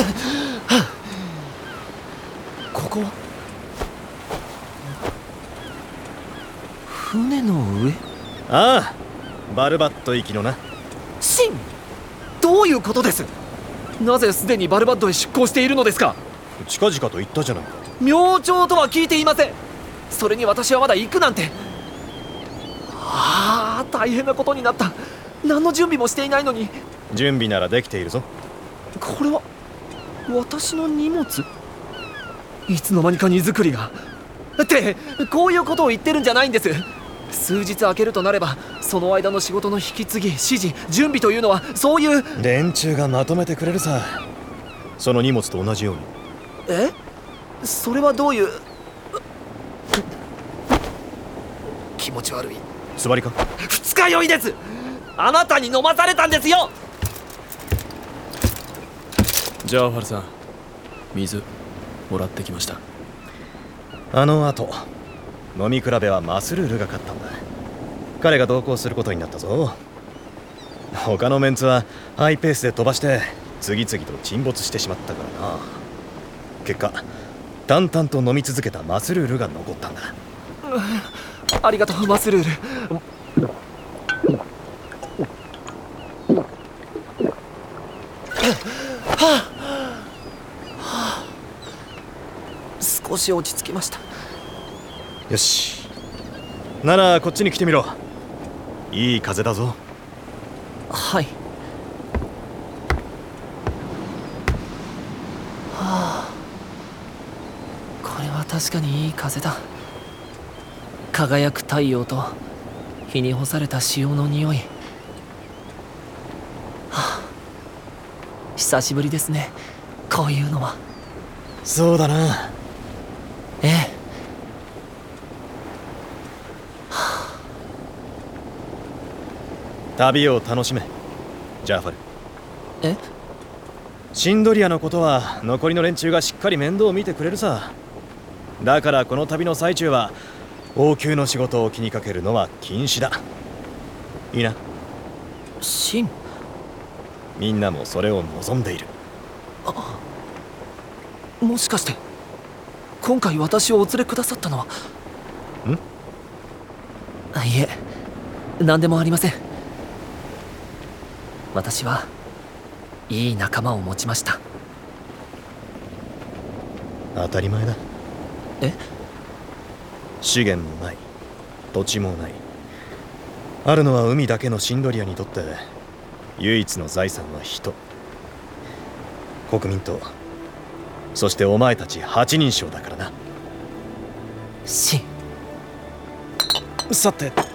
ここは船の上？ ああ、バルバット行きのな。 シン、どういうことです？なぜすでにバルバッドへ出港しているのですか？ 近々と言ったじゃないか。 明朝とは聞いていません。それに私はまだ行くなんて。大変なことになった。何の準備もしていないのに。 準備ならできているぞ。 これは私の荷物？いつの間にか荷造りが。ってこういうことを言ってるんじゃないんです。数日空けるとなれば、その間の仕事の引き継ぎ、指示、準備というのはそういう連中がまとめてくれるさ。その荷物と同じように。 え？それはどういう？気持ち悪い。 座りか？ 二日酔いです。あなたに飲まされたんですよ。 ジャーファルさん、水もらってきました。 あの後飲み比べはマスルールが勝ったんだ。彼が同行することになったぞ。他のメンツはハイペースで飛ばして次々と沈没してしまったからな。結果淡々と飲み続けたマスルールが残ったんだ。 ありがとう、マスルール。少し落ち着きました。 よし、ならこっちに来てみろ。いい風だぞ。 はい。これは確かにいい風だ。輝く太陽と日に干された潮の匂い。久しぶりですね、こういうのは。 そうだな。 ええ。 旅を楽しめ、ジャーファル。 え？ シンドリアのことは残りの連中がしっかり面倒を見てくれるさ。だからこの旅の最中は王宮の仕事を気にかけるのは禁止だ。いいな？ シン。 みんなもそれを望んでいる。 もしかして今回私をお連れくださったのは？いえ、何でもありません。私はいい仲間を持ちました。 当たり前だ。 え？ 資源もない、土地もない。あるのは海だけのシンドリアにとって唯一の財産は人、国民と、そしてお前たち8人将だからな。 シン。 さてと、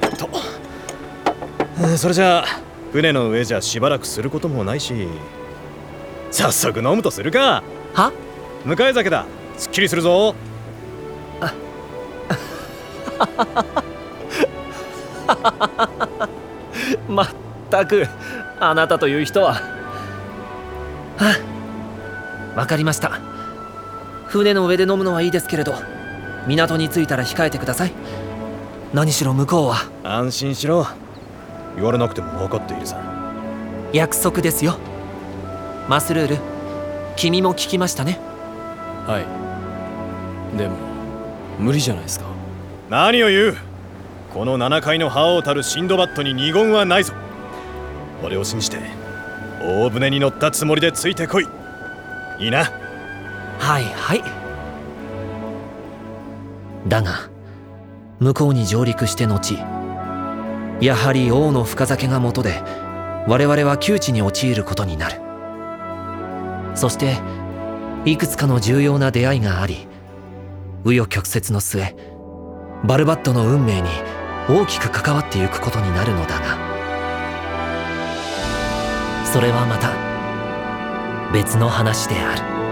それじゃあ船の上じゃしばらくすることもないし、早速飲むとするか。 は？ 向かい酒だ。すっきりするぞ。 まったくあなたという人は。わかりました。船の上で飲むのはいいですけれど、港に着いたら控えてください。何しろ向こうは。 安心しろ。言われなくても分かっているさ。 約束ですよ。マスルール、君も聞きましたね。 はい。でも無理じゃないですか。 何を言う。この7階の覇王たるシンドバッドに二言はないぞ。俺を信じて大船に乗ったつもりでついてこい。いいな？ はいはい。だが向こうに上陸して後、やはり王の深酒が元で我々は窮地に陥ることになる。そしていくつかの重要な出会いがあり、紆余曲折の末バルバットの運命に大きく関わっていくことになるのだが、それはまた別の話である。